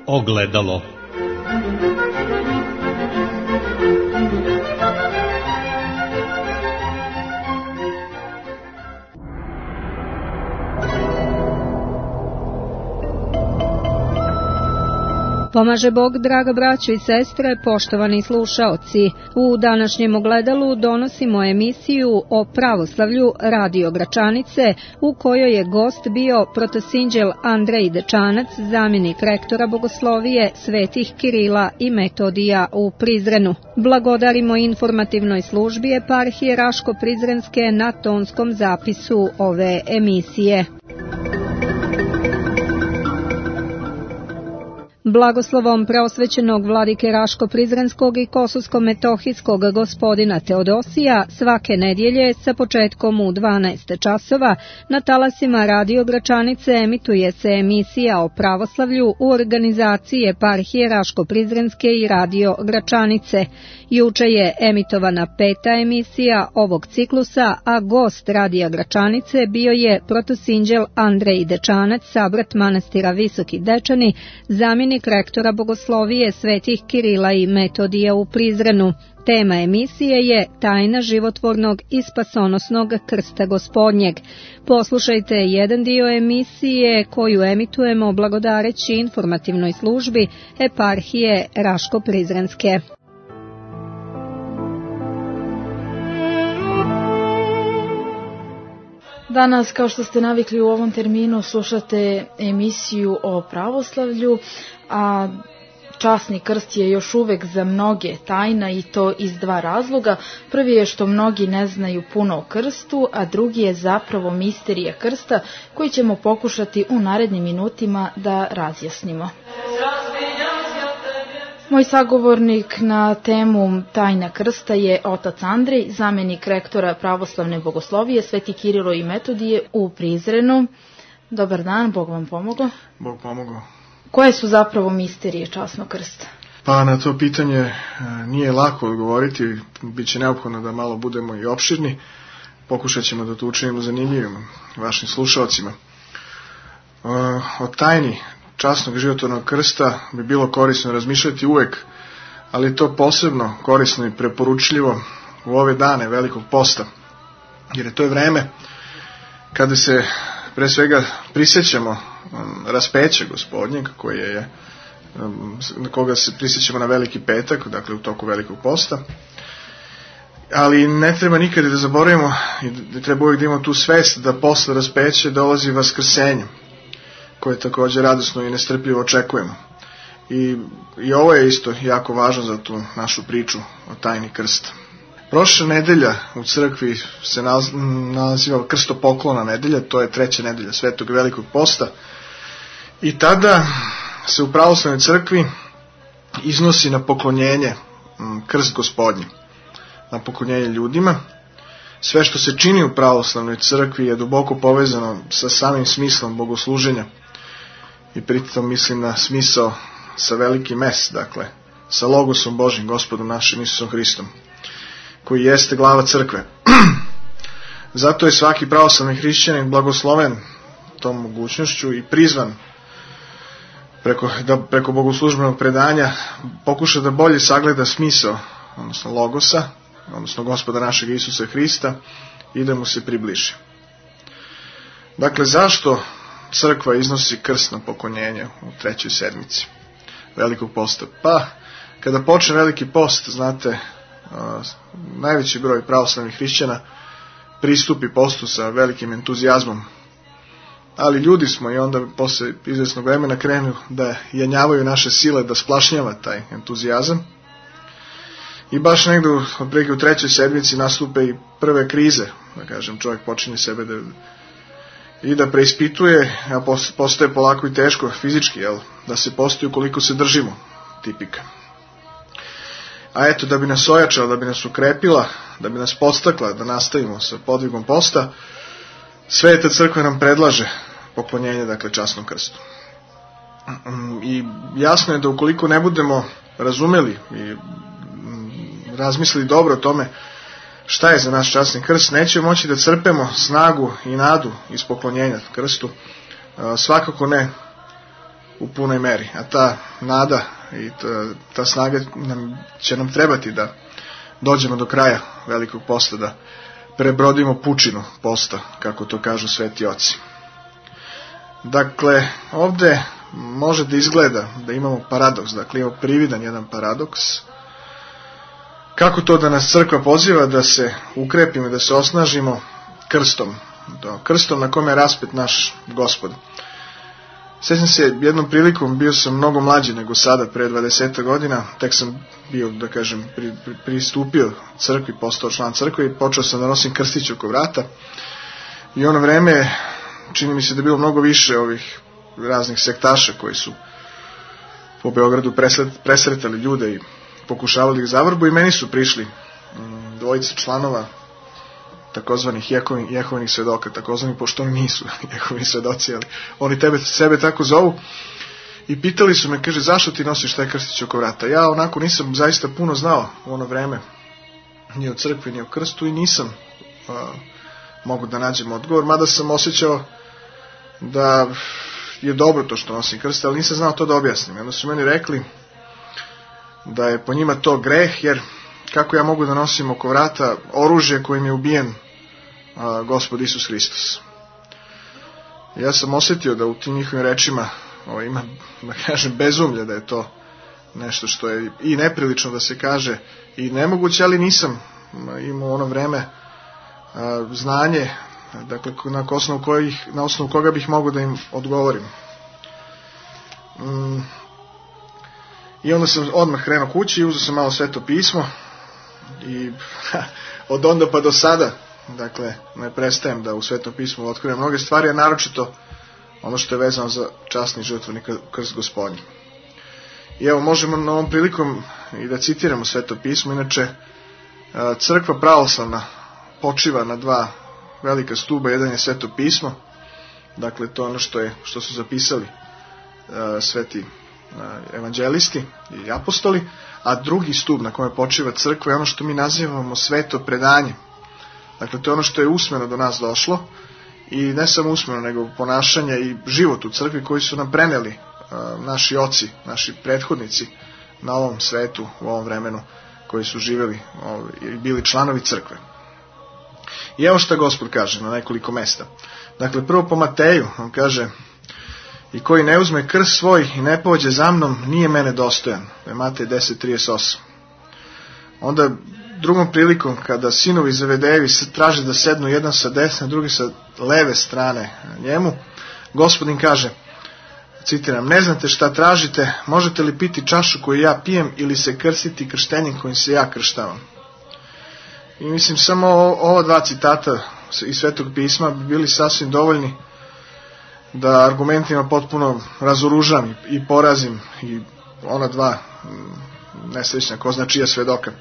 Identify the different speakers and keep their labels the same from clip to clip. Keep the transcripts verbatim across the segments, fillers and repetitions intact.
Speaker 1: Ogledalo.
Speaker 2: Pomaže Bog, draga braćo i sestre, poštovani slušaoci. U današnjem Ogledalu donosimo emisiju o pravoslavlju Radio Gračanice, u kojoj je gost bio protosinđel Andrej Dečanac, zamjenik rektora bogoslovije Svetih Kirila i Metodija u Prizrenu. Blagodarimo informativnoj službi eparhije Raško-Prizrenske na tonskom zapisu ove emisije. Blagoslovom preosvećenog vladike Raško-Prizrenskog i Kosovsko-Metohijskog gospodina Teodosija svake nedjelje sa početkom u dvanaest časova na talasima Radio Gračanice emituje se emisija o pravoslavlju u organizaciji eparhije Raško-Prizrenske i Radio Gračanice. Juče je emitovana peta emisija ovog ciklusa, a gost Radija Gračanice bio je protosinđel Andrej Dečanac, sabrat manastira Visoki Dečani, zamjenik rektora bogoslovije Svetih Kirila i Metodija u Prizrenu. Tema emisije je tajna životvornog i spasonosnog krsta Gospodnjeg. Poslušajte jedan dio emisije koju emitujemo blagodareći informativnoj službi eparhije Raško-Prizrenske.
Speaker 3: Danas, kao što ste navikli u ovom terminu, slušate emisiju o pravoslavlju, a časni krst je još uvek za mnoge tajna i to iz dva razloga. Prvi je što mnogi ne znaju puno o krstu, a drugi je zapravo misterija krsta koji ćemo pokušati u narednim minutima da razjasnimo. Moj sagovornik na temu tajna krsta je otac Andrej, zamjenik rektora pravoslavne bogoslovije Sveti Kirilo i Metodije u Prizrenu. Dobar dan, Bog vam pomogao.
Speaker 4: Bog pomogao.
Speaker 3: Koje su zapravo misterije časnog krsta?
Speaker 4: Pa na to pitanje nije lako odgovoriti, biće neophodno da malo budemo i opširni. Pokušat ćemo da to učinimo zanimljivim vašim slušalcima. O tajni časnog životvornog krsta bi bilo korisno razmišljati uvek, ali je to posebno korisno i preporučljivo u ove dane velikog posta, jer to je vreme kada se pre svega prisjećamo raspeća Gospodnjeg, koje je, na koga se prisjećamo na veliki petak, dakle u toku velikog posta, ali ne treba nikada da zaboravimo i treba uvijek da imamo tu svest da posle raspeća dolazi vaskrsenje, koje također radosno i nestrpljivo očekujemo. I, i ovo je isto jako važno za tu našu priču o tajni krsta. Prošla nedelja u crkvi se naziva krstopoklona nedelja, to je treća nedelja Svetog velikog posta, i tada se u pravoslavnoj crkvi iznosi na poklonjenje krst Gospodnji, na poklonjenje ljudima. Sve što se čini u pravoslavnoj crkvi je duboko povezano sa samim smislom bogosluženja, i pritom mislim na smisao sa veliki mes, dakle sa logosom Božim, Gospodom našim Isusom Hristom, koji jeste glava crkve. Zato je svaki pravoslavni hrišćanin blagosloven tom mogućnošću i prizvan preko, da preko bogoslužbenog predanja pokuša da bolje sagleda smisao, odnosno logosa, odnosno Gospoda našeg Isusa Hrista, i da mu se približi. Dakle, zašto crkva iznosi krst na poklonjenje u trećoj sedmici velikog posta? Pa, kada počne veliki post, znate, najveći broj pravoslavnih hrišćana pristupi postu sa velikim entuzijazmom, ali ljudi smo i onda posle izvesnog vremena krenu da jenjavaju naše sile, da splašnjava taj entuzijazam, i baš negdje otprilike u trećoj sedmici nastupe i prve krize, da kažem, čovjek počinje sebe da i da preispituje, a postaje polako i teško fizički, jel, da se postoji ukoliko se držimo tipika. A eto, da bi nas ojačala, da bi nas ukrepila, da bi nas podstakla da nastavimo sa podvigom posta, Sveta crkva nam predlaže poklonjenje, dakle, časnom krstu. I jasno je da ukoliko ne budemo razumeli i razmislili dobro o tome šta je za naš časni krst, nećemo moći da crpemo snagu i nadu iz poklonjenja krstu, svakako ne u punoj meri. A ta nada i ta, ta snaga nam, će nam trebati da dođemo do kraja velikog posta, da prebrodimo pučinu posta, kako to kažu sveti oci. Dakle, ovde može da izgleda da imamo paradoks, dakle imamo prividan jedan paradoks. Kako to da nas crkva poziva da se ukrepimo, da se osnažimo krstom, krstom na kome je raspet naš Gospod. Sjećam se, jednom prilikom bio sam mnogo mlađi nego sada, pre dvadeset godina, tek sam bio, da kažem, pri, pri, pristupio crkvi, postao član crkve i počeo sam da nosim krstić oko vrata. I ono vreme, čini mi se da je bilo mnogo više ovih raznih sektaša koji su po Beogradu presretali ljude i pokušavali ih zavrbu, i meni su prišli dvojica članova takozvanih Jehovinih svedoka, takozvani, pošto oni nisu Jehovini svedoci, ali oni tebe, sebe tako zovu, i pitali su me, kaže, zašto ti nosiš taj krstić oko vrata? Ja onako nisam zaista puno znao u ono vreme ni o crkvi, ni o krstu, i nisam uh, mogu da nađem odgovor, mada sam osjećao da je dobro to što nosim krst, ali nisam znao to da objasnim. Onda su meni rekli da je po njima to greh, jer kako ja mogu da nosim oko vrata oružje kojim je ubijen a, Gospod Isus Hristos. Ja sam osjetio da u tim njihovim rečima o, ima, da kažem, bezumlje, da je to nešto što je i neprilično da se kaže i nemoguće, ali nisam imao ono vreme a, znanje, dakle na osnovu, kojih, na osnovu koga bih mogao da im odgovorim. Mm. I onda sam odmah krenuo kući i uzeo sam malo Sveto pismo i od onda pa do sada, dakle, ne prestajem da u Svetom pismu otkrivam mnoge stvari, a naročito ono što je vezano za časni žrtveni krst Gospodnji. I evo, možemo na ovom prilikom i da citiramo Sveto pismo. Inače, crkva pravoslavna počiva na dva velika stuba. Jedan je Sveto pismo, dakle to ono što je što su zapisali uh, sveti uh, evanđelisti i apostoli, a drugi stub na kome počiva crkva je ono što mi nazivamo sveto predanje. Dakle, to je ono što je usmeno do nas došlo, i ne samo usmeno, nego ponašanje i život u crkvi koji su nam preneli uh, naši oci, naši prethodnici na ovom svetu, u ovom vremenu, koji su živjeli i bili članovi crkve. I evo šta Gospod kaže na nekoliko mesta. Dakle, prvo po Mateju, on kaže: i koji ne uzme krst svoj i ne pođe za mnom, nije mene dostojan. Matej deset trideset osam. Onda drugom prilikom, kada sinovi Zebedejevi traže da sednu jedan sa desne, drugi sa leve strane njemu, Gospodin kaže, citiram: ne znate šta tražite, možete li piti čašu koju ja pijem ili se krstiti krštenjem kojim se ja krštavam? I mislim, samo ova dva citata iz Svetog pisma bi bili sasvim dovoljni da argumentima potpuno razoružam i porazim i ona dva nesrećna ko zna čija svedoka.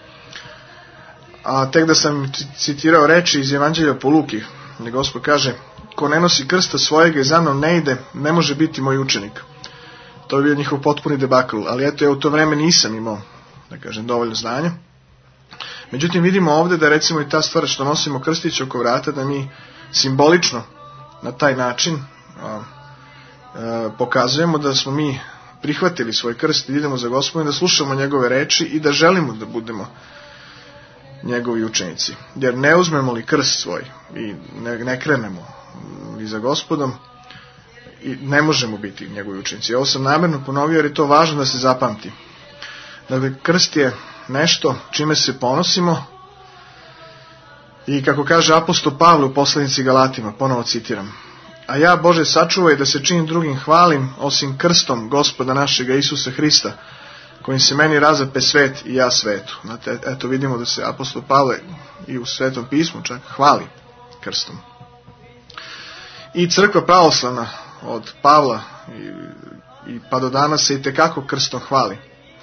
Speaker 4: A tek da sam citirao reči iz Evanđelja po Luki, gdje Gospod kaže: ko ne nosi krsta svojega i za mnom ne ide, ne može biti moj učenik. To je bio njihov potpuni debakl, ali eto, ja u to vreme nisam imao, da kažem, dovoljno znanja. Međutim, vidimo ovdje da recimo i ta stvar što nosimo krstić oko vrata, da mi simbolično na taj način a, a, pokazujemo da smo mi prihvatili svoj krst i idemo za Gospodom, da slušamo njegove reči i da želimo da budemo njegovi učenici. Jer ne uzmemo li krst svoj i ne, ne krenemo i za Gospodom, i ne možemo biti njegovi učenici. Ovo sam namjerno ponovio jer je to važno da se zapamti. Dakle, krst je nešto čime se ponosimo i, kako kaže apostol Pavle u poslanici Galatima, ponovo citiram: a ja, Bože, sačuvaj da se činim drugim hvalim osim krstom Gospoda našega Isusa Hrista, kojim se meni razape svet i ja svetu. Znate, eto vidimo da se apostol Pavle i u Svetom pismu čak hvali krstom. I crkva pravoslavna od Pavla i, i pa do danas se i tekako krstom hvali.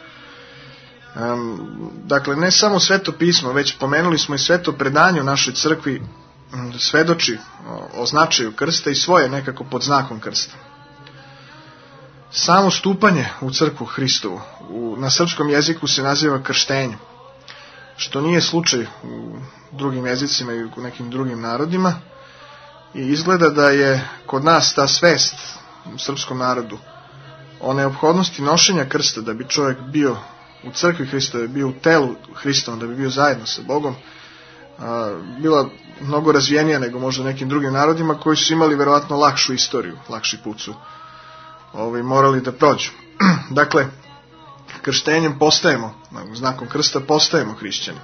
Speaker 4: Um, dakle, ne samo Sveto pismo, već pomenuli smo i sveto predanje u našoj crkvi svedoči o, o značaju krsta i svoje nekako pod znakom krsta. Samo stupanje u crkvu Hristovu u, na srpskom jeziku se naziva krštenjem, što nije slučaj u drugim jezicima i u nekim drugim narodima, i izgleda da je kod nas ta svest u srpskom narodu o neophodnosti nošenja krsta da bi čovjek bio u crkvi Hrista, da bi bio u telu Hristovom, da bi bio zajedno sa Bogom, bila mnogo razvijenija nego možda nekim drugim narodima koji su imali verovatno lakšu istoriju, lakši put su ovaj, morali da prođu. Dakle, krštenjem postajemo, znakom krsta postajemo hrišćani.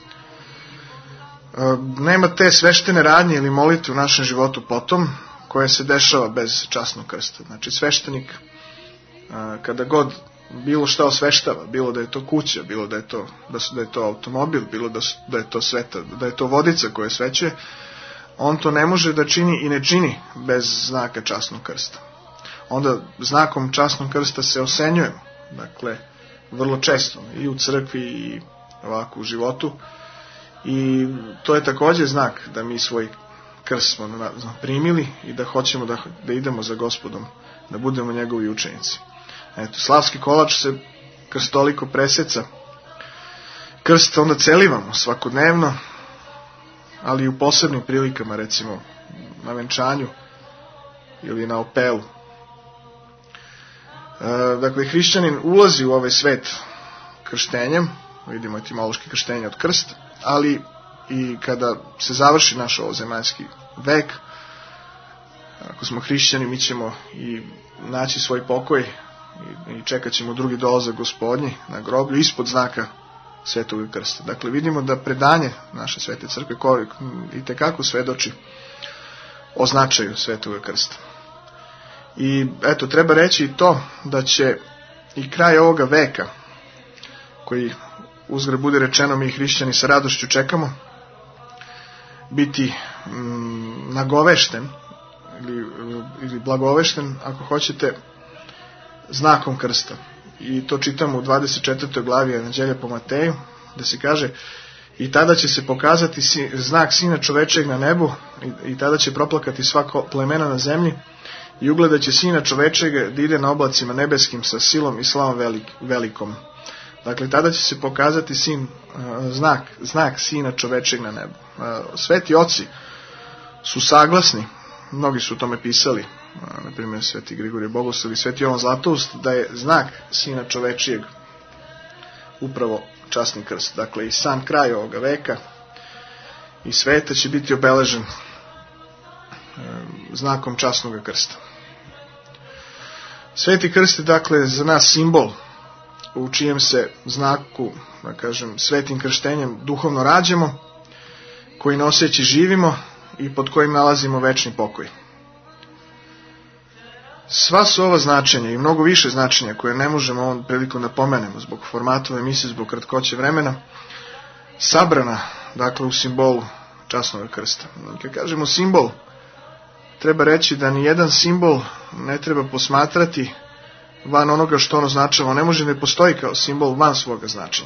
Speaker 4: Nema te sveštene radnje ili molitve u našem životu potom koja se dešava bez časnog krsta. Znači sveštenik kada god bilo šta osveštava, bilo da je to kuća, bilo da je to, da su, da je to automobil, bilo da, su, da je to sveta, da je to vodica koja svećuje, on to ne može da čini i ne čini bez znaka časnog krsta. Onda znakom časnog krsta se osenjujemo, dakle, vrlo često, i u crkvi i ovako u životu, i to je također znak da mi svoj krst smo primili i da hoćemo da, da idemo za Gospodom, da budemo njegovi učenici. Eto, slavski kolač se krstoliko preseca. Krst onda celivamo svakodnevno, ali i u posebnim prilikama, recimo na venčanju ili na opelu. E, dakle, hrišćanin ulazi u ovaj svet krštenjem, vidimo etimološki krštenje od krst, ali i kada se završi naš ovozemaljski vek, ako smo hrišćani, mi ćemo i naći svoj pokoj i čekat ćemo drugi dolazak Gospodnji na groblju ispod znaka Svetog krsta. Dakle, vidimo da predanje naše Svete crkve i tekako svedoči o značaju Svetog krsta. I eto, treba reći i to da će i kraj ovoga veka, koji uzgred bude rečeno mi hrišćani sa radošću čekamo, biti mm, nagovešten ili, ili blagovešten, ako hoćete, znakom krsta. I to čitamo u dvadeset četvrtoj glavi Evanđelja po Mateju, da se kaže: i tada će se pokazati si, znak Sina čovečeg na nebu, i, i tada će proplakati svako plemena na zemlji, i ugledat će Sina čovečeg da ide na oblacima nebeskim sa silom i slavom velik, velikom. Dakle, tada će se pokazati sin, znak, znak Sina čovečeg na nebu. Sveti oci su saglasni, mnogi su o tome pisali, na primjer Sveti Grigorije Bogoslav i Sveti Jovan Zlatoust, da je znak Sina čovečijeg upravo časni krst. Dakle, i sam kraj ovoga veka i sveta će biti obeležen znakom časnog krsta. Sveti krst je, dakle, za nas simbol u čijem se znaku, da kažem, svetim krštenjem duhovno rađamo, koji noseći živimo i pod kojim nalazimo večni pokoj. Sva su ova značenja i mnogo više značenja koje ne možemo ovom prilikom da pomenemo zbog formatova emisije, zbog kratkoće vremena, sabrana, dakle, u simbolu časnog krsta. Kad kažemo simbol, treba reći da ni jedan simbol ne treba posmatrati van onoga što ono značilo. On ne može ne postoji kao simbol van svoga značenja.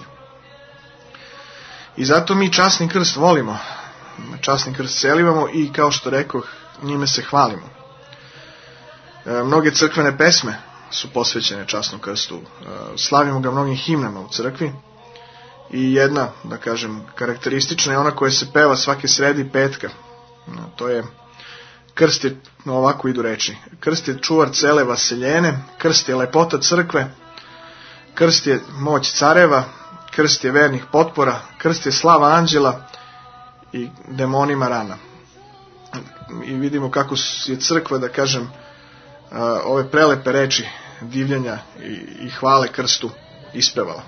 Speaker 4: I zato mi časni krst volimo, časni krst celivamo i, kao što rekoh, njime se hvalimo. E, mnoge crkvene pesme su posvećene časnom krstu. E, slavimo ga mnogim himnama u crkvi i jedna, da kažem, karakteristična je ona koja se peva svake sredi petka. E, to je: krst je, no ovako idu reči: krst je čuvar cele vaseljene, krst je lepota crkve, krst je moć careva, krst je vernih potpora, krst je slava anđela i demonima rana. I vidimo kako je crkva, da kažem, ove prelepe reči divljenja i, i hvale krstu ispevala.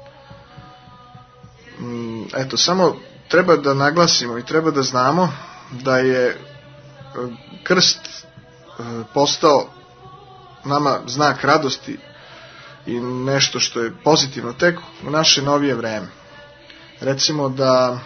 Speaker 4: Eto, samo treba da naglasimo i treba da znamo da je krst postao nama znak radosti i nešto što je pozitivno tek u naše novije vreme. Recimo da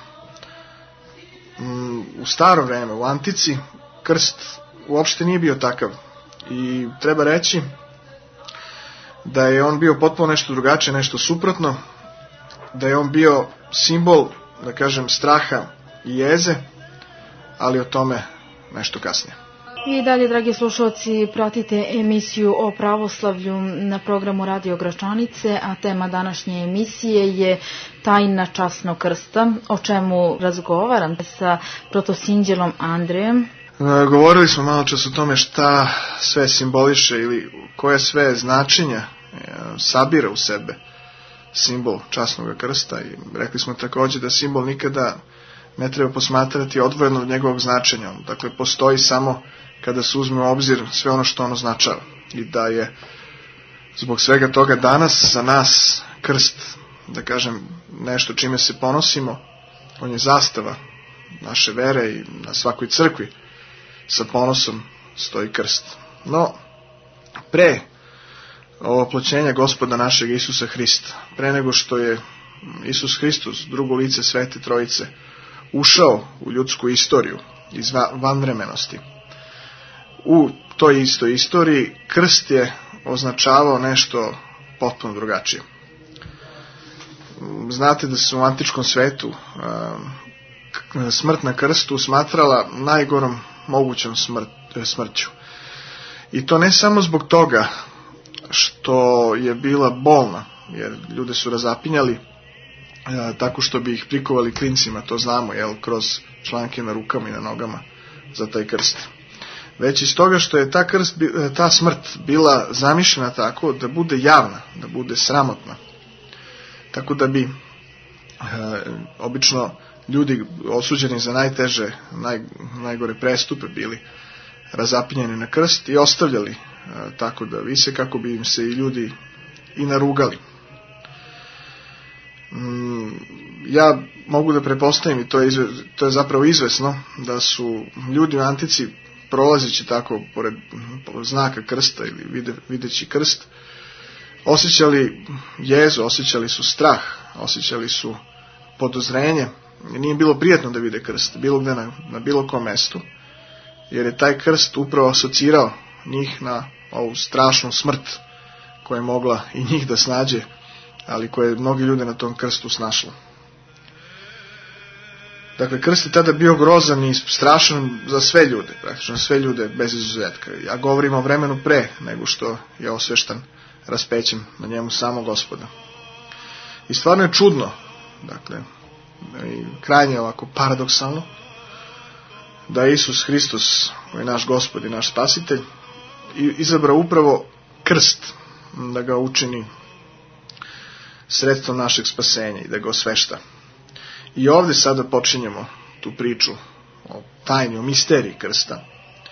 Speaker 4: u staro vreme, u antici, krst uopšte nije bio takav. I treba reći da je on bio potpuno nešto drugačije, nešto suprotno, da je on bio simbol, da kažem, straha i jeze, ali o tome nešto kasnije.
Speaker 3: I dalje, dragi slušalci, pratite emisiju o pravoslavlju na programu Radio Gračanice, a tema današnje emisije je tajna časnog krsta, o čemu razgovaram sa protosinđelom Andrejem.
Speaker 4: Govorili smo malo čas o tome šta sve simboliše ili koje sve značenja sabira u sebe simbol časnog krsta i rekli smo također da simbol nikada ne treba posmatrati odvojeno od njegovog značenja. Dakle, postoji samo kada se uzme u obzir sve ono što on označava i da je zbog svega toga danas za nas krst, da kažem, nešto čime se ponosimo. On je zastava naše vere i na svakoj crkvi sa ponosom stoji krst. No, pre oploćenja Gospoda našeg Isusa Hrista, pre nego što je Isus Hristos, drugo lice Svete Trojice, ušao u ljudsku istoriju iz vanvremenosti, u toj istoj istoriji krst je označavao nešto potpuno drugačije. Znate da se u antičkom svetu smrt na krstu smatrala najgorom mogućom smrt, smrću. I to ne samo zbog toga što je bila bolna, jer ljude su razapinjali e, tako što bi ih prikovali klincima, to znamo, jel, kroz članke na rukama i na nogama za taj krst. Već iz toga što je ta, krst, ta smrt bila zamišljena tako da bude javna, da bude sramotna. Tako da bi e, obično ljudi osuđeni za najteže, naj, najgore prestupe bili razapinjeni na krst i ostavljali e, tako da vise kako bi im se i ljudi i narugali. Mm, ja mogu da pretpostavim i to je, izve, to je zapravo izvesno da su ljudi u antici prolazeći tako pored znaka krsta ili vide, videći krst osjećali jezu, osjećali su strah, osjećali su podozrenje. Nije bilo prijatno da vide krst bilo gde na, na bilo kom mestu, jer je taj krst upravo asocirao njih na ovu strašnu smrt koja je mogla i njih da snađe, ali koje je mnogi ljude na tom krstu snašlo. Dakle, krst je tada bio grozan i strašan za sve ljude, praktično sve ljude bez izuzetka. Ja govorim o vremenu pre nego što je osveštan raspećem na njemu samo Gospoda. I stvarno je čudno, dakle, i krajnje ovako paradoksalno, da je Isus Hristos, koji je naš Gospod i naš Spasitelj, izabrao upravo krst da ga učini sredstvom našeg spasenja i da ga osvešta. I ovdje sada počinjemo tu priču o tajni, o misteriji krsta.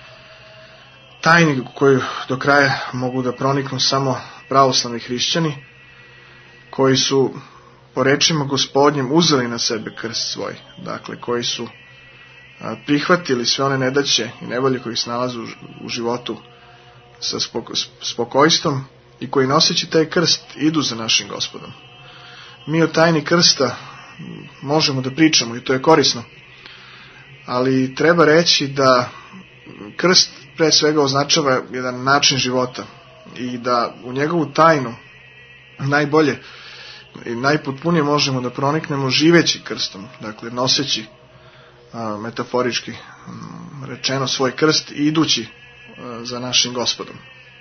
Speaker 4: Tajni koju do kraja mogu da proniknu samo pravoslavni hrišćani, koji su po rečima Gospodnjim uzeli na sebe krst svoj, dakle koji su prihvatili sve one nedaće i nevolje koji se nalaze u životu sa spokojstvom i koji noseći taj krst idu za našim Gospodom. Mi o tajni krsta možemo da pričamo i to je korisno, ali treba reći da krst pre svega označava jedan način života i da u njegovu tajnu najbolje i najpotpunije možemo da proniknemo živeći krstom, dakle noseći a, metaforički m, rečeno svoj krst i idući a, za našim Gospodom.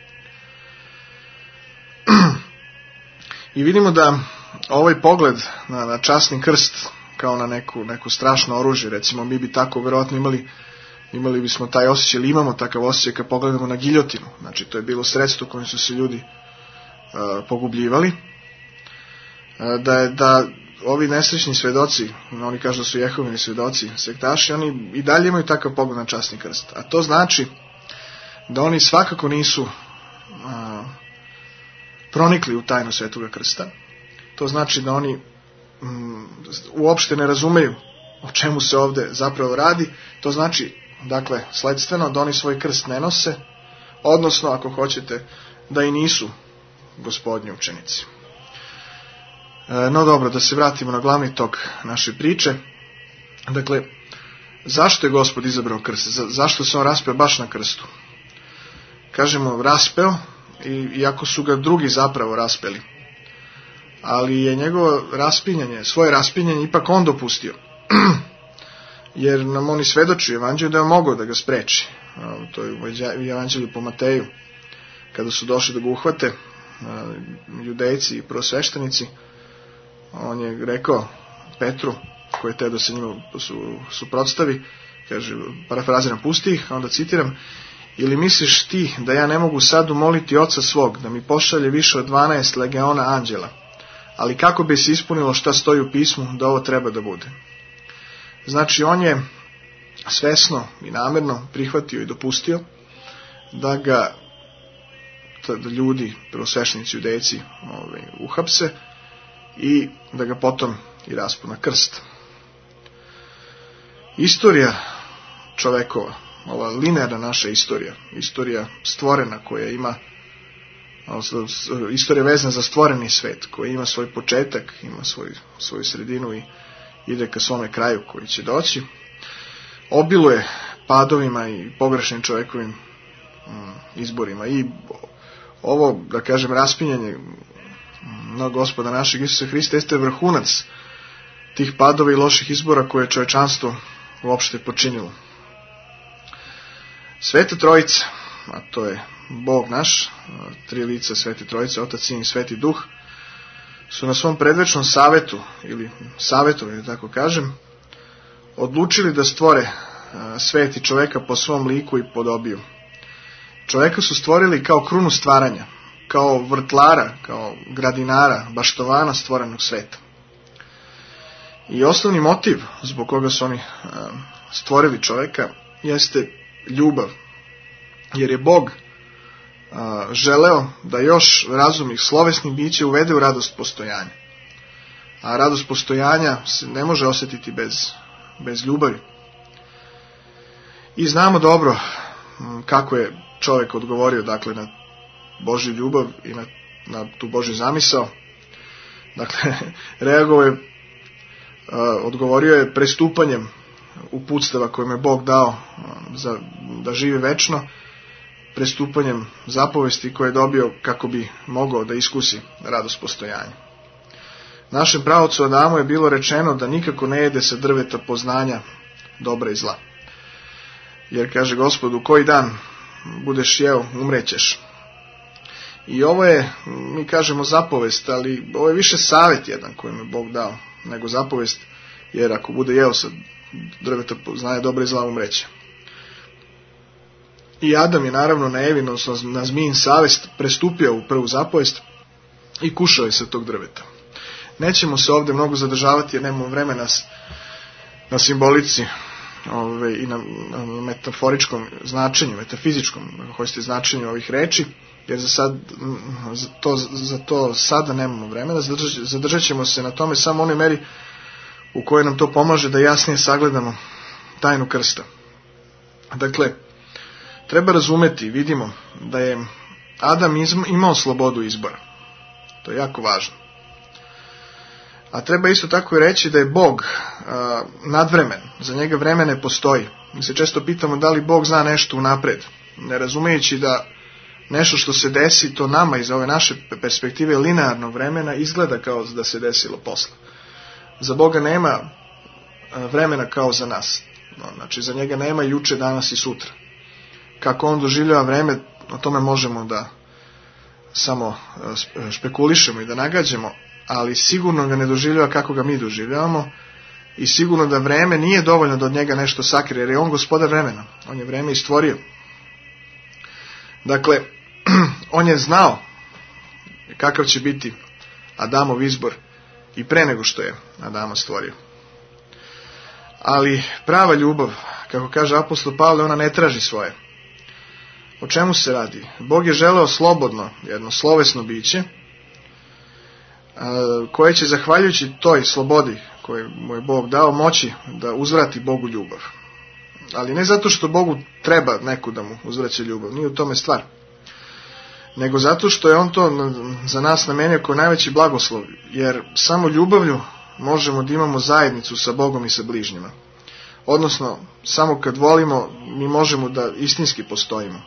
Speaker 4: I vidimo da ovaj pogled na, na časni krst kao na neku, neku strašno oružje, recimo mi bi tako vjerojatno imali imali bismo taj osjećaj, ili imamo takav osjećaj kad pogledamo na giljotinu, znači to je bilo sredstvo kojim su se ljudi uh, pogubljivali, uh, da, da ovi nesrećni svedoci, oni kažu da su Jehovini svedoci, sektaši, oni i dalje imaju takav pogled na časni krst, a to znači da oni svakako nisu uh, pronikli u tajnu Svetoga krsta. To znači da oni um, uopšte ne razumeju o čemu se ovde zapravo radi. To znači, dakle, sledstveno da oni svoj krst ne nose, odnosno, ako hoćete, da i nisu Gospodnji učenici. E, no dobro, da se vratimo na glavni tok naše priče. Dakle, zašto je Gospod izabrao krst? Za, zašto se on raspeo baš na krstu? Kažemo raspeo, i, iako su ga drugi zapravo raspeli. Ali je njegovo raspinjanje, svoje raspinjanje ipak on dopustio. Jer nam oni svedoči u evanđelju da je mogao da ga spreči. To je u evanđelju po Mateju. Kada su došli da ga uhvate, judejci i prvosveštenici, on je rekao Petru, koji je te da se njima suprotstavi, kaže, parafraziram, pusti ih, onda citiram, ili misliš ti da ja ne mogu sad umoliti oca svog, da mi pošalje više od dvanaest legiona anđela, ali kako bi se ispunilo šta stoji u pismu, da ovo treba da bude. Znači, on je svesno i namjerno prihvatio i dopustio da ga da ljudi, prvosveštenici, judejci, ovaj, uhapse i da ga potom i raspu na krst. Istorija čovekova, ova linearna naša istorija, istorija stvorena koja ima, istorija vezana za stvoreni svet, koja ima svoj početak, ima svoj, svoju sredinu i ide ka svome kraju koji će doći, obiluje padovima i pogrešnim čovekovim izborima. I ovo, da kažem, raspinjanje na Gospoda našeg Isusa Hrista jeste vrhunac tih padova i loših izbora koje je čovečanstvo uopšte počinilo. Sveta Trojica, a to je Bog naš, tri lica Svete Trojice, Otac, Sin i Sveti Duh, su na svom predvečnom savetu, ili savetu, da tako kažem, odlučili da stvore svet i čoveka po svom liku i podobiju. Čoveka su stvorili kao krunu stvaranja, kao vrtlara, kao gradinara, baštovana stvorenog sveta. I osnovni motiv zbog koga su oni stvorili čoveka jeste ljubav, jer je Bog želeo da još razumnih, slovesnih bića uvede u radost postojanja. A radost postojanja se ne može osjetiti bez, bez ljubavi. I znamo dobro kako je čovjek odgovorio, dakle, na Božju ljubav i na, na tu Božju zamisao. Dakle, reagovao je, odgovorio je prestupanjem uputstava koje mu je Bog dao za, da živi večno, prestupanjem zapovesti koje je dobio kako bi mogao da iskusi radost postojanja. Našem praocu Adamu je bilo rečeno da nikako ne jede sa drveta poznanja dobra i zla. Jer, kaže Gospod, u koji dan budeš jeo, umrećeš. I ovo je, mi kažemo, zapovest, ali ovo je više savjet jedan koji mu je Bog dao nego zapovest, jer ako bude jeo sa drveta poznanja dobra i zla, umreće. I Adam je naravno na Evin, odnosno na zmijin savest, prestupio u prvu zapovest i kušao je sa tog drveta. Nećemo se ovdje mnogo zadržavati jer nemamo vremena na simbolici ove, i na, na metaforičkom značenju, metafizičkom, ako hoćete, značenju ovih reči, jer za, sad, za, to, za to sada nemamo vremena. Zadržat, zadržat ćemo se na tome samo u onoj meri u kojoj nam to pomaže da jasnije sagledamo tajnu krsta. Dakle, treba razumeti, vidimo da je Adam imao slobodu izbora. To je jako važno. A treba isto tako i reći da je Bog a, nadvremen. Za njega vreme ne postoji. Mi se često pitamo da li Bog zna nešto unapred, ne razumejući da nešto što se desi, to nama iz ove naše perspektive linearnog vremena izgleda kao da se desilo posle. Za Boga nema vremena kao za nas. Znači, za njega nema juče, danas i sutra. Kako on doživljava vreme, o tome možemo da samo špekulišemo i da nagađamo, ali sigurno ga ne doživljava kako ga mi doživljavamo i sigurno da vreme nije dovoljno da od njega nešto sakrije, jer je on gospodar vremena. On je vreme i stvorio. Dakle, on je znao kakav će biti Adamov izbor i pre nego što je Adama stvorio. Ali prava ljubav, kako kaže apostol Pavle, ona ne traži svoje. O čemu se radi? Bog je želeo slobodno, jedno slovesno biće, koje će, zahvaljujući toj slobodi koju mu je Bog dao, moći da uzvrati Bogu ljubav. Ali ne zato što Bogu treba neko da mu uzvraća ljubav, nije u tome stvar. Nego zato što je on to za nas namenio kao najveći blagoslov, jer samo ljubavlju možemo da imamo zajednicu sa Bogom i sa bližnjima. Odnosno, samo kad volimo, mi možemo da istinski postojimo.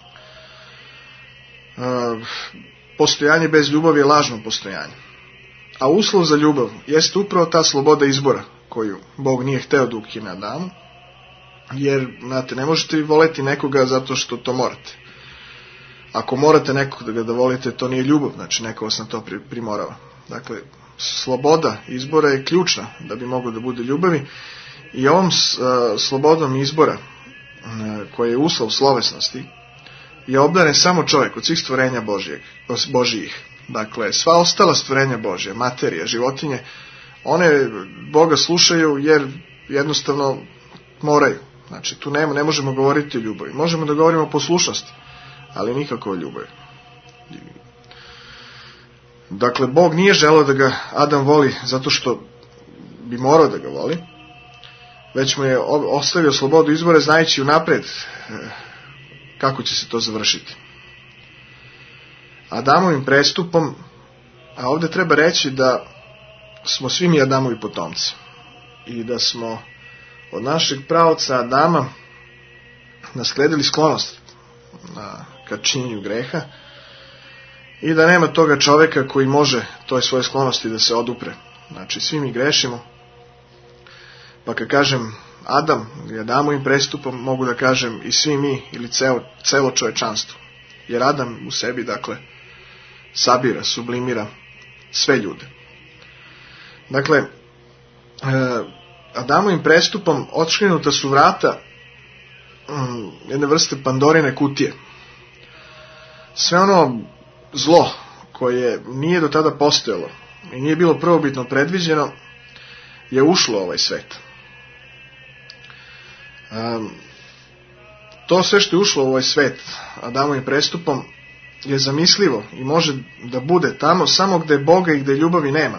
Speaker 4: Postojanje bez ljubavi je lažno postojanje. A uslov za ljubav jeste upravo ta sloboda izbora koju Bog nije hteo da ukine Adamu, jer, znate, ne možete voleti nekoga zato što to morate. Ako morate nekoga da volite, to nije ljubav, znači neko vas na to primorava. Dakle, sloboda izbora je ključna da bi moglo da bude ljubavi i ovom slobodom izbora koja je uslov slovesnosti je obdaren samo čovjek od svih stvorenja Božijeg, Božijih. Dakle, sva ostala stvorenja Božja, materija, životinje, one Boga slušaju jer jednostavno moraju. Znači, tu ne, ne možemo govoriti o ljubavi. Možemo da govorimo o poslušnosti, ali nikako o ljubavi. Dakle, Bog nije želeo da ga Adam voli zato što bi morao da ga voli, već mu je ostavio slobodu izbora znajući unapred kako će se to završiti. Adamovim prestupom, a ovdje treba reći da smo svi mi Adamovi potomci i da smo od našeg praoca Adama nasledili sklonost ka činjenju greha i da nema toga čovjeka koji može toj svoje sklonosti da se odupre. Znači, svi mi grešimo. Pa kad kažem Adam ili Adamovim prestupom, mogu da kažem i svi mi ili celo, celo čovečanstvo. Jer Adam u sebi, dakle, sabira, sublimira sve ljude. Dakle, Adamovim prestupom otškrinuta su vrata jedne vrste Pandorine kutije. Sve ono zlo koje nije do tada postojalo i nije bilo prvobitno predviđeno je ušlo u ovaj svet. Um, to sve što je ušlo u ovaj svet Adamovim prestupom je zamislivo i može da bude tamo samo gde Boga i gde ljubavi nema.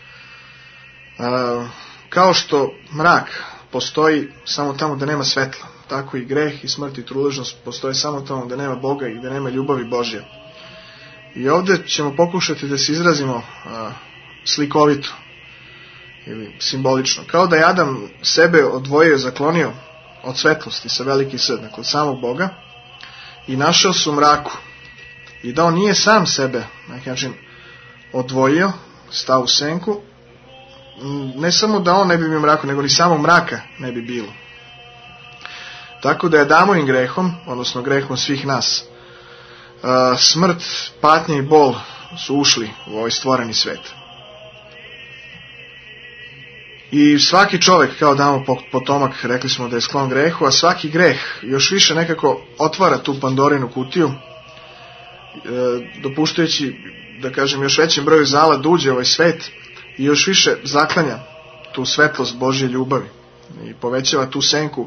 Speaker 4: Uh, kao što mrak postoji samo tamo gde nema svetla, tako i greh i smrt i truležnost postoje samo tamo gde nema Boga i gde nema ljubavi Božje. I ovdje ćemo pokušati da se izrazimo uh, slikovito ili simbolično. Kao da je Adam sebe odvojio, zaklonio od svetlosti sa veliki S, dakle od samog Boga, i našao se u mraku. I da on nije sam sebe, na neki način, odvojio, stao u senku, ne samo da on ne bi bio u mraku, nego ni samog mraka ne bi bilo. Tako da je Adamovim grehom, odnosno grehom svih nas, smrt, patnja i bol su ušli u ovaj stvoreni svet. I svaki čovjek, kao Adamov potomak, rekli smo da je sklon grehu, a svaki greh još više nekako otvara tu Pandorinu kutiju, dopuštajući, da kažem, još većem broju zala da uđe u ovaj svet i još više zaklanja tu svetlost Božje ljubavi i povećava tu senku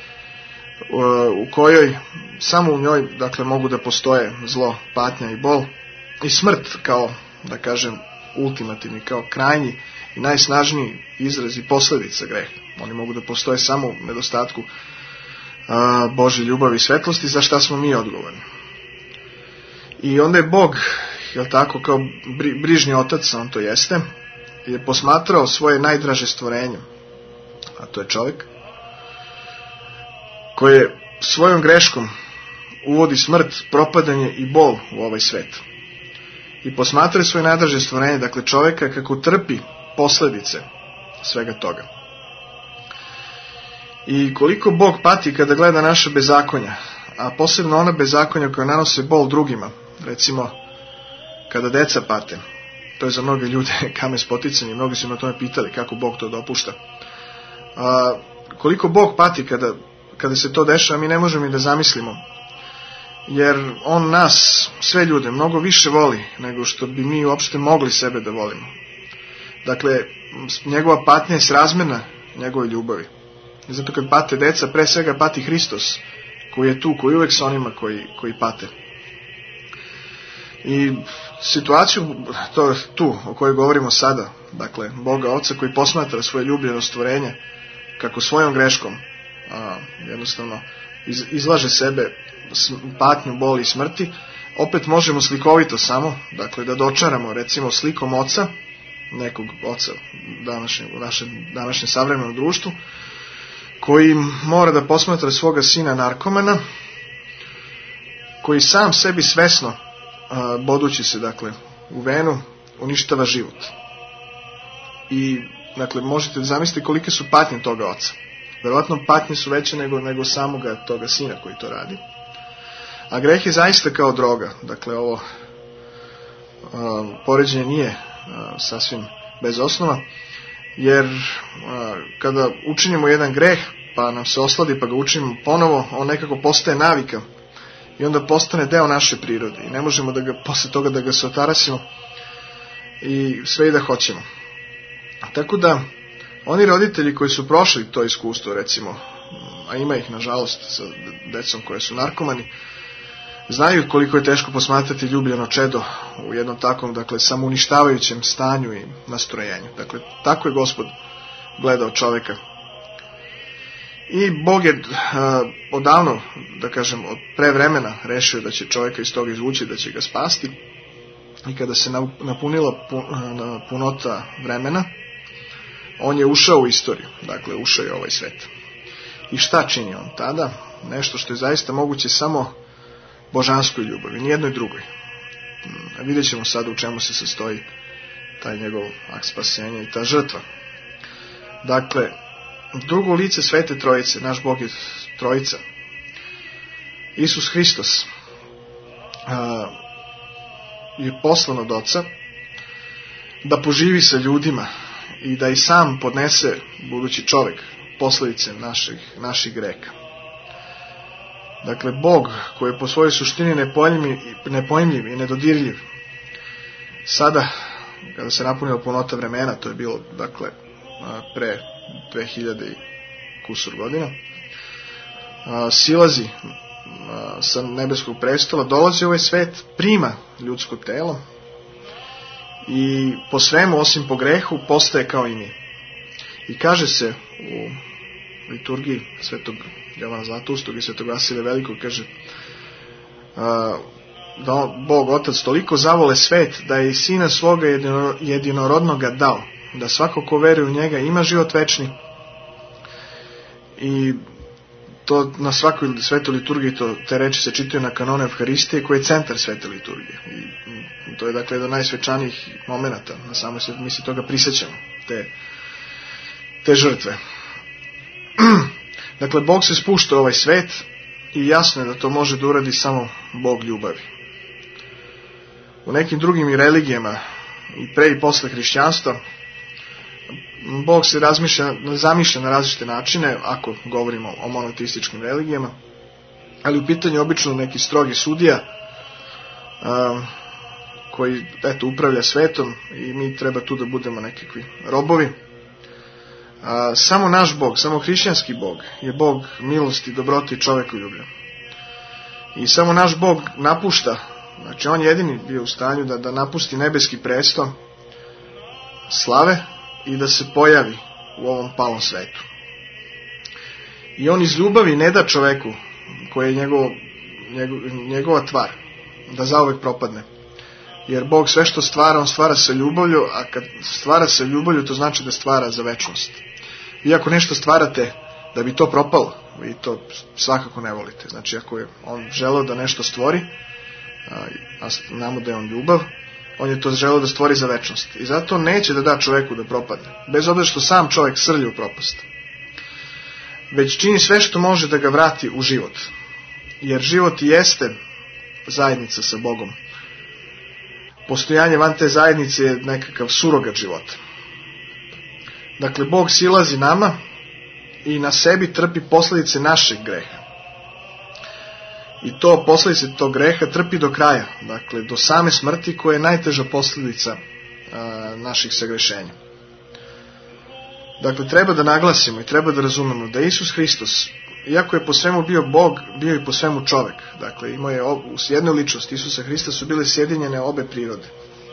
Speaker 4: u kojoj, samo u njoj, dakle, mogu da postoje zlo, patnja i bol i smrt kao, da kažem, ultimativni, kao krajnji i najsnažniji izraz i posljedica greha. Oni mogu da postoje samo u nedostatku a, Božje ljubavi i svetlosti, za šta smo mi odgovorni. I onda je Bog, jel tako, kao bri, brižni otac, on to jeste, je posmatrao svoje najdraže stvorenje, a to je čovjek, koje svojom greškom uvodi smrt, propadanje i bol u ovaj svet. I posmatraju svoje najdraže stvorenje, dakle čovjeka, kako trpi posljedice svega toga. I koliko Bog pati kada gleda naše bezakonja, a posebno ona bezakonja koja nanose bol drugima, recimo kada deca pate. To je za mnoge ljude kamen spoticanja, mnogi su na tome pitali kako Bog to dopušta. A, koliko Bog pati kada, kada se to dešava, mi ne možemo i da zamislimo. Jer on nas, sve ljude, mnogo više voli nego što bi mi uopšte mogli sebe da volimo. Dakle, njegova patnja je srazmjerna njegove ljubavi. I zato kad pate deca, pre svega pati Hristos, koji je tu, koji je uvek sa onima koji, koji pate. I situaciju to, tu o kojoj govorimo sada, dakle, Boga Oca koji posmatra svoje ljubljeno stvorenje, kako svojom greškom a, jednostavno iz, izlaže sebe patnju, boli i smrti, opet možemo slikovito samo, dakle, da dočaramo recimo slikom oca, nekog oca današnje, u našem današnjem savremenom društvu, koji mora da posmatra svoga sina narkomana, koji sam sebi svesno, bodući se, dakle, u venu, uništava život. I, dakle, možete da zamislite kolike su patnje toga oca. Verovatno patnje su veće nego, nego samoga toga sina koji to radi. A greh je zaista kao droga. Dakle, ovo a, poređenje nije a, sasvim bez osnova, jer kada učinimo jedan greh, pa nam se osladi, pa ga učinimo ponovo, on nekako postaje navika i onda postane deo naše prirode i ne možemo da ga, posle toga da ga se otarasimo i sve i da hoćemo. Tako da, oni roditelji koji su prošli to iskustvo, recimo, a ima ih nažalost sa decom koje su narkomani, znaju koliko je teško posmatrati ljubljeno čedo u jednom takvom, dakle, samouništavajućem stanju i nastrojenju. Dakle, tako je Gospod gledao čoveka. I Bog je a, odavno, da kažem, od pre vremena rešio da će čoveka iz toga izvući, da će ga spasti. I kada se napunila punota vremena, on je ušao u istoriju, dakle, ušao je u ovaj svet. I šta čini on tada? Nešto što je zaista moguće samo božanskoj ljubavi, nijednoj drugoj. Vidjet ćemo sada u čemu se sastoji taj njegov akt spasenja i ta žrtva. Dakle, drugo lice Svete Trojice, naš Bog je Trojica. Isus Hristos a, je poslan od Oca da poživi sa ljudima i da i sam podnese, budući čovjek, posledice naših, naših greka. Dakle, Bog koji je po svojoj suštini nepojmljiv, nepojmljiv i nedodirljiv, sada, kada se napunila punota vremena, to je bilo, dakle, pre dve hiljade i kusur godina, silazi sa nebeskog prestola, dolazi u ovaj svet, prima ljudsko telo i po svemu, osim po grehu, postaje kao i mi. I kaže se u liturgiji svetog Jovana Zlatoustog i svetog Vasilija Velikog, kaže da Bog Otac toliko zavole svet da je i Sina svoga jedinorodnoga dao, da svako ko veruje u njega ima život večni. I to na svakoj svetoj liturgiji, to, te reči se čitaju na kanonu Evharistije, koji je centar svete liturgije. I to je, dakle, jedan od najsvečanijih momenata na samoj sveti, mi se toga prisjećamo, te, te žrtve. Dakle, Bog se spušta u ovaj svet i jasno je da to može da uradi samo Bog ljubavi. U nekim drugim religijama, i pre i posle hrišćanstva, Bog se razmišlja, zamišlja na različite načine, ako govorimo o monoteističkim religijama, ali u pitanju obično neki strogi sudija um, koji, eto, upravlja svetom i mi treba tu da budemo nekakvi robovi. A, samo naš Bog, samo hrišćanski Bog je Bog milosti, dobrote i čovekoljublja. I samo naš Bog napušta, znači on jedini bio u stanju da, da napusti nebeski presto slave i da se pojavi u ovom palom svetu. I on iz ljubavi ne da čoveku, koji je njegov, njegov, njegova tvar, da zauvek propadne. Jer Bog sve što stvara, on stvara sa ljubavlju, a kad stvara sa ljubavlju, to znači da stvara za večnost. Vi ako nešto stvarate da bi to propalo, vi to svakako ne volite. Znači, ako je on želeo da nešto stvori, a znamo da je on ljubav, on je to želeo da stvori za večnost. I zato neće da da čoveku da propadne, bez obzira što sam čovjek srlja u propast. Već čini sve što može da ga vrati u život. Jer život jeste zajednica sa Bogom. Postojanje van te zajednice je nekakav surogat života. Dakle, Bog silazi nama i na sebi trpi posljedice našeg greha. I to posljedice tog greha trpi do kraja, dakle do same smrti, koja je najteža posljedica a, naših sagrešenja. Dakle, treba da naglasimo i treba da razumemo da Isus Hristos, iako je po svemu bio Bog, bio i po svemu čovek. Dakle, imao je u jednoj ličnosti Isusa Hrista su bile sjedinjene obe prirode.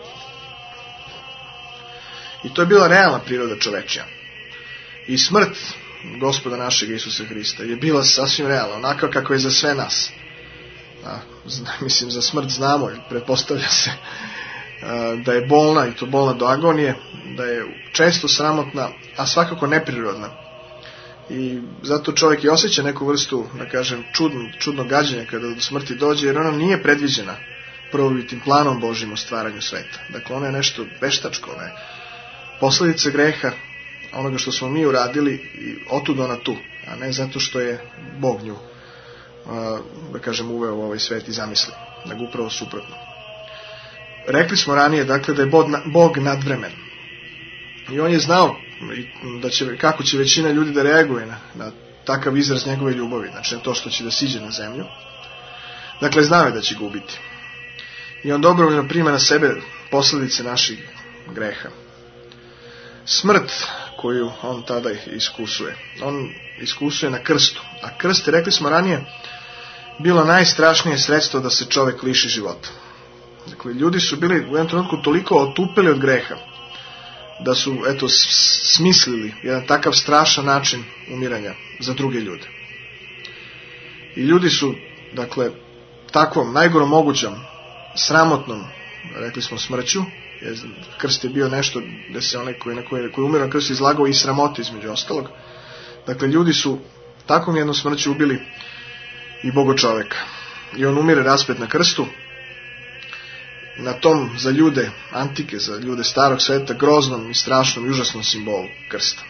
Speaker 4: I to je bila realna priroda čovečja. I smrt Gospoda našeg Isusa Hrista je bila sasvim realna, onaka kako je za sve nas. A, zna, mislim, za smrt znamo, pretpostavlja se a, da je bolna, i to bolna do agonije, da je često sramotna, a svakako neprirodna. I zato čovjek i osjeća neku vrstu, da kažem, čudno, čudno gađenja kada do smrti dođe, jer ona nije predviđena prvobitim planom Božjim u stvaranju sveta. Dakle, ona je nešto veštačko, ona je posljedica greha, onoga što smo mi uradili, i otud ona tu, a ne zato što je Bog nju, da kažem, uveo u ovaj svet i zamisli, nego upravo suprotno. Rekli smo ranije, dakle, da je Bog nadvremen. I on je znao da će, kako će većina ljudi da reaguje na, na takav izraz njegove ljubavi, znači na to što će da siđe na zemlju. Dakle, znao je da će ga ubiti. I on dobrovoljno prima na sebe posljedice naših greha. Smrt koju on tada iskusuje, on iskusuje na krstu. A krst, rekli smo ranije, bilo najstrašnije sredstvo da se čovjek liši života. Dakle, ljudi su bili u jednom trenutku toliko otupeli od greha, da su, eto, smislili jedan takav strašan način umiranja za druge ljude. I ljudi su, dakle, takvom najgorom mogućom, sramotnom, rekli smo, smrću, jer krst je bio nešto da se onaj koji, na koji, koji umiro na krst izlagao i sramote između ostalog. Dakle, ljudi su takvom jednom smrću ubili i Boga čovjeka. I on umire raspet na krstu, na tom za ljude antike, za ljude starog sveta, groznom i strašnom i užasnom simbolu krsta.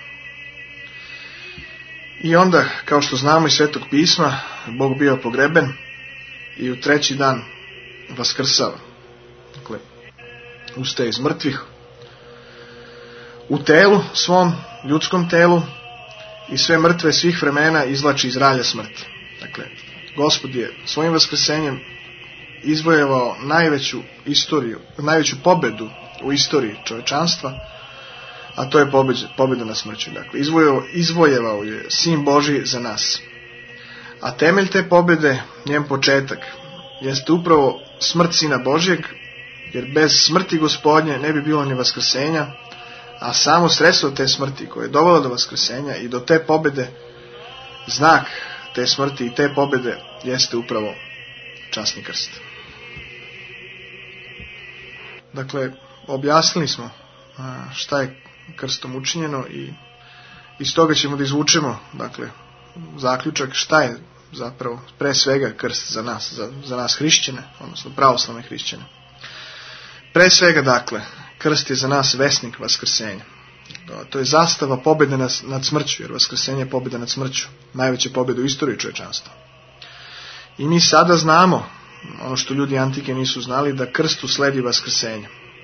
Speaker 4: I onda, kao što znamo iz Svetog pisma, Bog bio pogreben i u treći dan vaskrsava. Dakle, ustaje iz mrtvih, u telu svom, ljudskom telu, i sve mrtve svih vremena izvlači iz ralja smrti. Dakle, Gospod je svojim vaskrsenjem izvojevao najveću istoriju, najveću pobedu u istoriji čovječanstva, a to je pobjeda, pobjeda na smrću. Dakle, izvojevao, izvojevao je Sin Božji za nas. A temelj te pobjede, njen početak, jeste upravo smrt Sina Božjeg, jer bez smrti Gospodnje ne bi bilo ni vaskrsenja, a samo sredstvo te smrti koje je dovelo do vaskrsenja i do te pobjede, znak te smrti i te pobjede, jeste upravo časni krst. Dakle, objasnili smo šta je krstom učinjeno i iz toga ćemo da izvučemo, dakle, zaključak šta je zapravo pre svega krst za nas, za, za nas hrišćane, odnosno pravoslavne hrišćane. Pre svega, dakle, krst je za nas vesnik vaskrsenja. To je zastava pobjede nad smrću, jer vaskrsenje je pobjeda nad smrću, najveća pobjeda u istoriji čovječanstva. I mi sada znamo, ono što ljudi antike nisu znali, da krstu sledi vaskrsenje.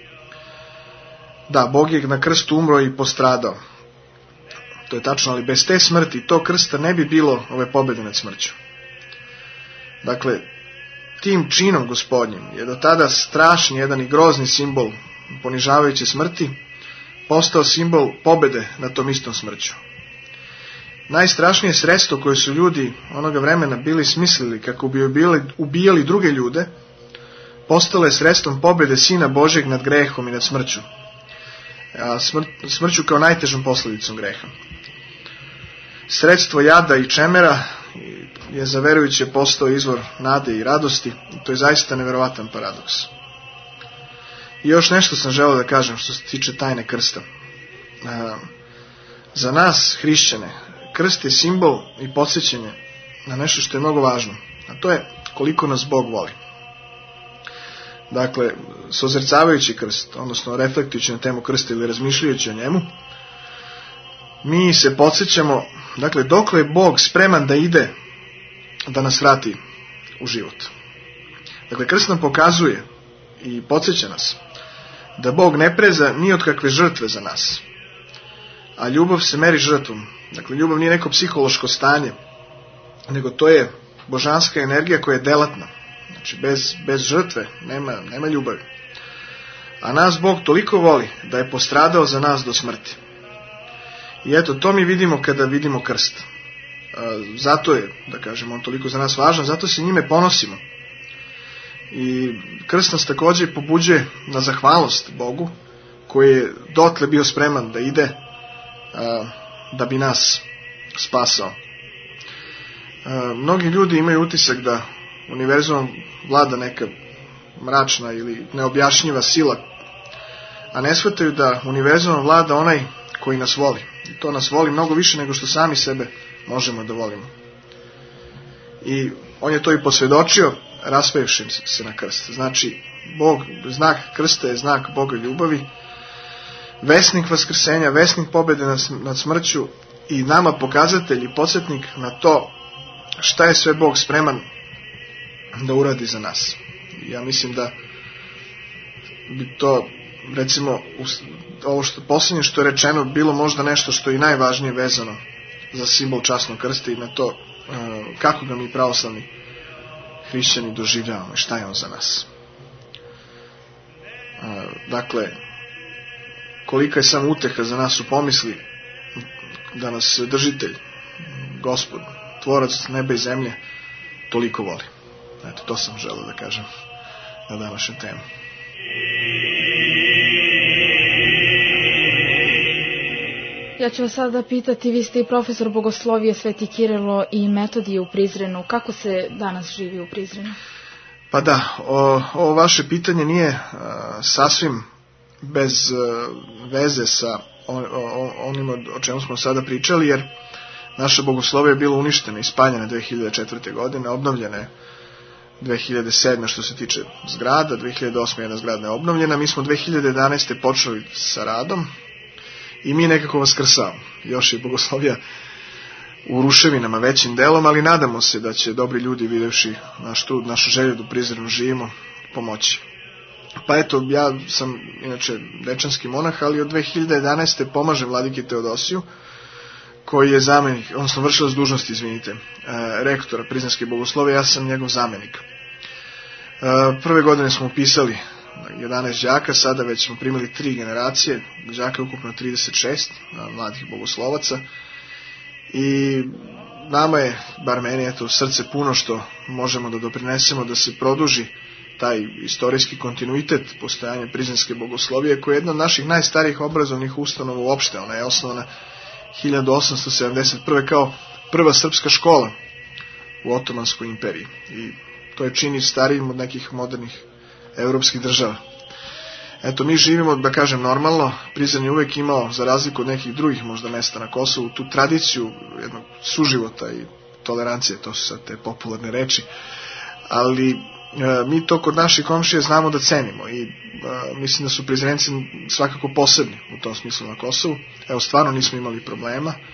Speaker 4: Da, Bog je na krstu umro i postradao. To je tačno, ali bez te smrti, to krsta, ne bi bilo ove pobjede nad smrću. Dakle, tim činom Gospodnjim je do tada strašni jedan i grozni simbol ponižavajuće smrti postao simbol pobjede nad tom istom smrću. Najstrašnije sredstvo koje su ljudi onoga vremena bili smislili kako bi ubijali, ubijali druge ljude, postalo je sredstvom pobjede Sina Božjeg nad grehom i nad smrću. A smr, smrću kao najtežom posljedicom greha. Sredstvo jada i čemera je za verujuće postao izvor nade i radosti. I to je zaista neverovatan paradoks. I još nešto sam želeo da kažem što se tiče tajne krsta. Za nas, hrišćane, krst je simbol i podsjećanje na nešto što je mnogo važno. A to je koliko nas Bog voli. Dakle, sozrcavajući krst, odnosno reflektujući na temu krsta ili razmišljajući o njemu, mi se podsjećamo, dakle, dokle je Bog spreman da ide da nas vrati u život. Dakle, krst nam pokazuje i podsjeća nas da Bog ne preza ni od kakve žrtve za nas. A ljubav se meri žrtvom. Dakle, ljubav nije neko psihološko stanje, nego to je božanska energija koja je delatna. Znači, bez, bez žrtve nema, nema ljubavi. A nas Bog toliko voli da je postradao za nas do smrti. I eto, to mi vidimo kada vidimo krst. Zato je, da kažemo, on toliko za nas važan, zato se njime ponosimo. I krst nas također pobuđuje na zahvalnost Bogu, koji je dotle bio spreman da ide da bi nas spasao. Mnogi ljudi imaju utisak da univerzumom vlada neka mračna ili neobjašnjiva sila, a ne shvataju da univerzumom vlada onaj koji nas voli. I to nas voli mnogo više nego što sami sebe možemo da volimo. I on je to i posvjedočio raspevši se na krst. Znači, Bog, znak krsta je znak Boga ljubavi, vesnik vaskrsenja, vesnik pobjede nad, nad smrću i nama pokazatelj i podsjetnik na to šta je sve Bog spreman da uradi za nas. Ja mislim da bi to recimo ovo što posljednje što je rečeno bilo možda nešto što je i najvažnije vezano za simbol časnog krsta i na to kako ga mi pravoslavni hrišćani doživljavamo i šta je on za nas. Dakle, kolika je samo uteha za nas u pomisli da nas držitelj, Gospod, tvorac neba i zemlje, toliko voli. Eto, to sam želeo da kažem na današnju temu.
Speaker 3: Ja ću vas sada pitati, vi ste i profesor bogoslovije Sveti Kirilo i Metodije u Prizrenu. Kako se danas živi u Prizrenu?
Speaker 4: Pa da, o, ovo vaše pitanje nije a, sasvim bez a, veze sa on, o, onim o čemu smo sada pričali, jer naša bogoslovija je bila uništena i spaljena dve hiljade četvrte. godine, obnovljena je dve hiljade sedme. što se tiče zgrada, dve hiljade osme. jedna zgrada je obnovljena, mi smo dve hiljade jedanaeste. počeli sa radom i mi nekako vaskrsavamo. Još je bogoslovija u ruševinama većim delom, ali nadamo se da će dobri ljudi, videvši naš trud, našu želju da u Prizrenu živimo, pomoći. Pa eto, ja sam inače dečanski monah, ali od dve hiljade jedanaeste. pomažem vladiki Teodosiju, koji je zamenik, odnosno vršilac dužnosti, izvinite, rektora Prizrenske bogoslovije, ja sam njegov zamenik. Prve godine smo upisali jedanaest đaka, sada već smo primili tri generacije, đaka je ukupno trideset šest mladih bogoslovaca i nama je, bar meni, eto, srce puno što možemo da doprinesemo da se produži taj istorijski kontinuitet postojanja Prizrenske bogoslovije, koja je jedna od naših najstarijih obrazovnih ustanova uopšte. Ona je osnovana hiljadu osamsto sedamdeset prve. kao prva srpska škola u Otomanskoj imperiji i to je čini starijim od nekih modernih evropskih država. Eto, mi živimo, da kažem, normalno. Prizren je uvek imao, za razliku od nekih drugih možda mesta na Kosovu, tu tradiciju jednog suživota i tolerancije, to su sad te popularne reči, ali e, mi to kod naših komšija znamo da cenimo i e, mislim da su Prizrenci svakako posebni u tom smislu na Kosovu. Evo, stvarno nismo imali problema. E,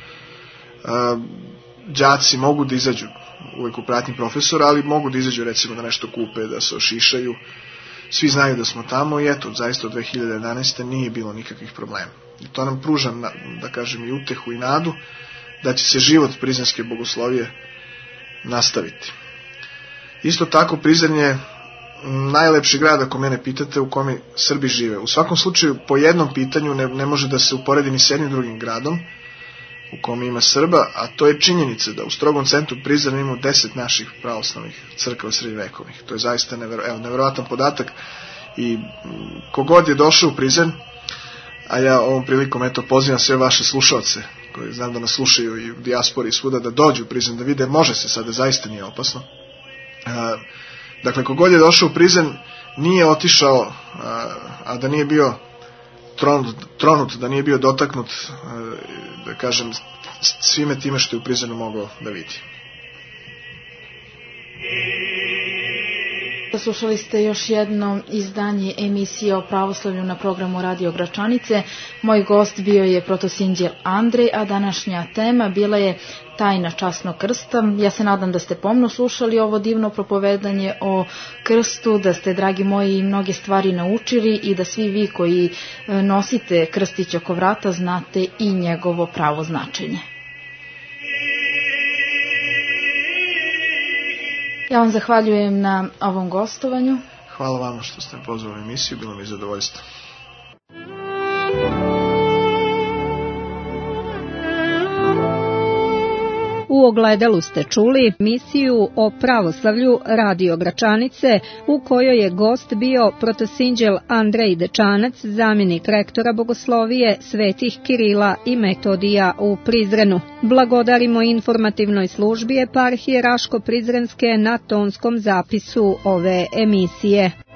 Speaker 4: đaci mogu da izađu uvek u pratnji profesora, ali mogu da izađu recimo da nešto kupe, da se ošišaju. Svi znaju da smo tamo i eto, zaista od dve hiljade jedanaeste. nije bilo nikakvih problema. I to nam pruža, da kažem, i utehu i nadu da će se život prizrenske bogoslovije nastaviti. Isto tako, Prizren je najlepši grad, ako mene pitate, u kome Srbi žive. U svakom slučaju, po jednom pitanju ne, ne može da se uporedi ni s jednim drugim gradom u kome ima Srba, a to je činjenica da u strogom centru Prizrena imamo deset naših pravoslavnih crkava srednjevekovnih. To je zaista nevero, evo, neverovatan podatak i kogod je došao u Prizren, a ja ovom prilikom eto pozivam sve vaše slušalce koji znam da nas slušaju i u dijaspori i svuda, da dođu u Prizren, da vide, može se sada, zaista nije opasno. A, dakle, kogod je došao u Prizren nije otišao, a, a da nije bio tronut, tronut, da nije bio dotaknut, a, da kažem, svime time što je u Prizrenu mogao da vidi.
Speaker 3: Slušali ste još jedno izdanje emisije o pravoslavlju na programu Radio Gračanice. Moj gost bio je protosinđel Andrej, a današnja tema bila je tajna časnog krsta. Ja se nadam da ste pomno slušali ovo divno propovedanje o krstu, da ste, dragi moji, mnoge stvari naučili i da svi vi koji nosite krstić oko vrata znate i njegovo pravo značenje. Ja vam zahvaljujem na ovom gostovanju.
Speaker 4: Hvala vama što ste me pozvali u emisiju, bilo mi zadovoljstvo.
Speaker 2: U ogledalu ste čuli emisiju o pravoslavlju Radio Gračanice, u kojoj je gost bio protosinđel Andrej Dečanac, zamjenik rektora bogoslovije Svetih Kirila i Metodija u Prizrenu. Blagodarimo informativnoj službi Eparhije Raško-Prizrenske na tonskom zapisu ove emisije.